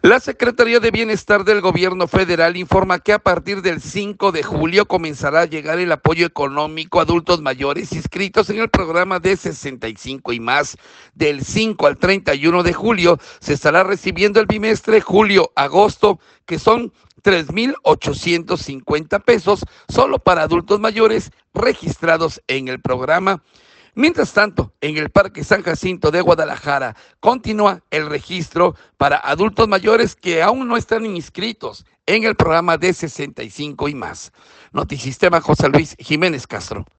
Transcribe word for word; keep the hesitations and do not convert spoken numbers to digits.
La Secretaría de Bienestar del Gobierno Federal informa que a partir del cinco de julio comenzará a llegar el apoyo económico a adultos mayores inscritos en el programa de sesenta y cinco y más. Del cinco al treinta y uno de julio se estará recibiendo el bimestre julio-agosto, que son tres mil ochocientos cincuenta pesos solo para adultos mayores registrados en el programa. Mientras tanto, en el Parque San Jacinto de Guadalajara continúa el registro para adultos mayores que aún no están inscritos en el programa de sesenta y cinco y más. Notisistema José Luis Jiménez Castro.